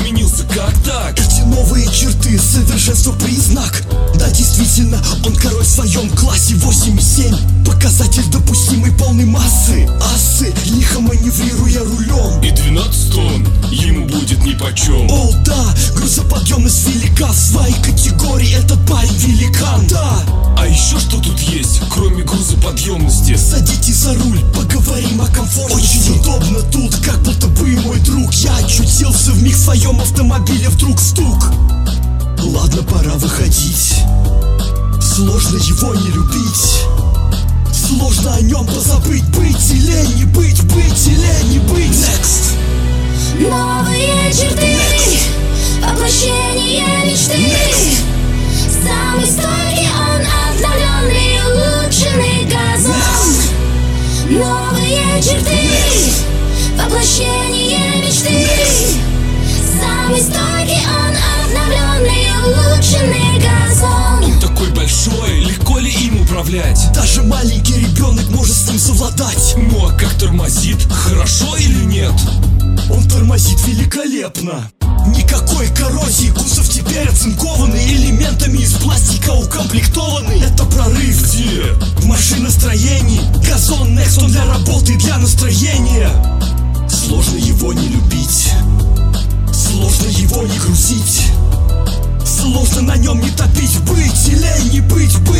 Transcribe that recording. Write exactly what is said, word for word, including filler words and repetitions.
изменился, как так? Эти новые черты, совершенство признак. Да, действительно, он король в своем классе. Восемь и семь, показатель допустимой полной массы. Асы, лихо маневрируя рулем. И двенадцать тонн ему будет нипочем. О, да, грузоподъемность велика. В своей категории этот парень великан. Да, А еще что тут есть, кроме грузоподъемности? садитесь за руль, поговорим о комфорте. Очень удобно тут, как будто бы мой друг. Я очутился вмиг в своем автомобиле, вдруг стук. Ладно, пора выходить. Сложно его не любить. Сложно о нем позабыть. Быть или не быть, быть или не быть. Next. Новые черты, воплощение мечты. Next. Самый стойкий он, обновленный, улучшенный газон. Новые черты, воплощение мечты. Самый стойкий он, обновленный, улучшенный газон. Он такой большой, легко ли им управлять? Даже маленький ребенок может с ним совладать. Ну а как тормозит, хорошо или нет? Он тормозит великолепно. Никакой коррозии, кузов теперь оцинкованный, элементами из пластика укомплектованный. Это прорыв. Где? В машиностроении. Газон Next, он для работы, для настроения. Сложно его не любить. Сложно его не грузить. Сложно на нем не топить. Быть или не быть, быть